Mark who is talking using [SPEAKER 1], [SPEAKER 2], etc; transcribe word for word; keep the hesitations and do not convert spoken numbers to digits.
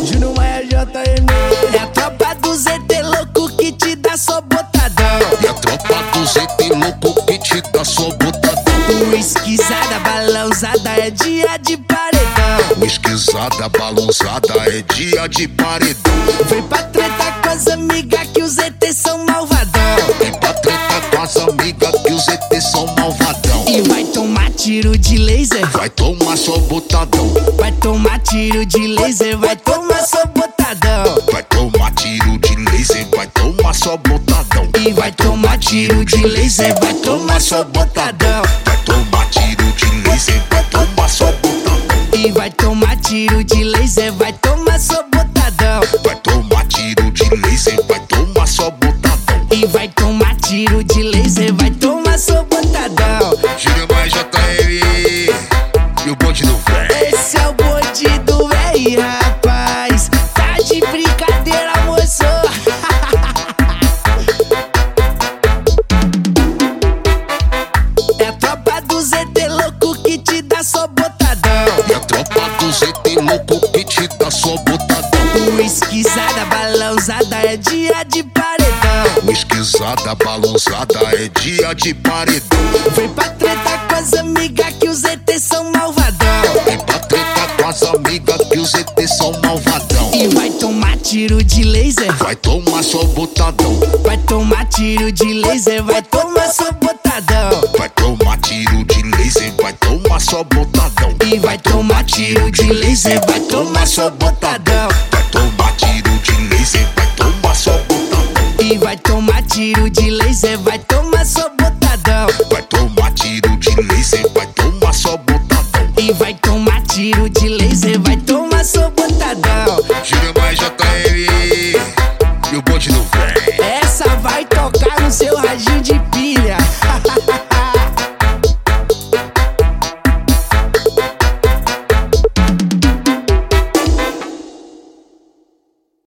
[SPEAKER 1] Júnior Maia J M. É a tropa do Z T louco que te dá só botadão.
[SPEAKER 2] E a tropa do Z T louco que te dá só botadão.
[SPEAKER 1] Esquisada, balãozada é dia de paredão.
[SPEAKER 2] Esquisada, balãozada é dia de paredão.
[SPEAKER 1] Vem pra treta com as amigas que os Z T são malvadão.
[SPEAKER 2] Vem pra treta com as amigas que os Z T são malvadão.
[SPEAKER 1] E vai tomar tiro de laser,
[SPEAKER 2] vai tomar só botadão.
[SPEAKER 1] Vai tomar tiro de laser, vai tomar só botadão.
[SPEAKER 2] Vai tomar tiro de laser, vai tomar só botadão.
[SPEAKER 1] E vai tomar tiro de laser, vai tomar só botadão.
[SPEAKER 2] Vai tomar tiro de laser, vai tomar só botadão.
[SPEAKER 1] E vai tomar tiro de laser, vai tomar só botadão.
[SPEAKER 2] Vai tomar tiro de laser, vai tomar só botadão.
[SPEAKER 1] E vai tomar tiro de laser, vai tomar só botadão.
[SPEAKER 2] Júnior Maia J M e o bonde do véi.
[SPEAKER 1] Esse é o bonde do véi, rapaz. Tá de brincadeira, moço. É a tropa do Z T louco que te dá só botadão.
[SPEAKER 2] E a tropa do Z T louco que te dá só botadão.
[SPEAKER 1] Esquisada, balãozada é dia de paredão.
[SPEAKER 2] Esquisada, balãozada é dia de paredão.
[SPEAKER 1] Vem pra treta com as amigas que os Z T são malvadão.
[SPEAKER 2] Vem pra treta com as amigas que os Z T são malvadão.
[SPEAKER 1] E vai tomar tiro de laser,
[SPEAKER 2] vai tomar só botadão.
[SPEAKER 1] Vai tomar tiro de laser, vai tomar só botadão.
[SPEAKER 2] Vai tomar tiro de laser, vai tomar só botadão.
[SPEAKER 1] E vai tomar tiro de laser, vai tomar só botadão.
[SPEAKER 2] Vai tomar tiro de laser, vai tomar só botadão.
[SPEAKER 1] E vai tomar tiro de laser, vai tomar só botadão.
[SPEAKER 2] Vai tomar tiro de laser, vai tomar só botadão.
[SPEAKER 1] E vai tomar tiro de laser, vai tomar só botadão.
[SPEAKER 2] Júnior Maia J M e o bonde do véi.
[SPEAKER 1] Essa vai tocar no seu radinho de pilha.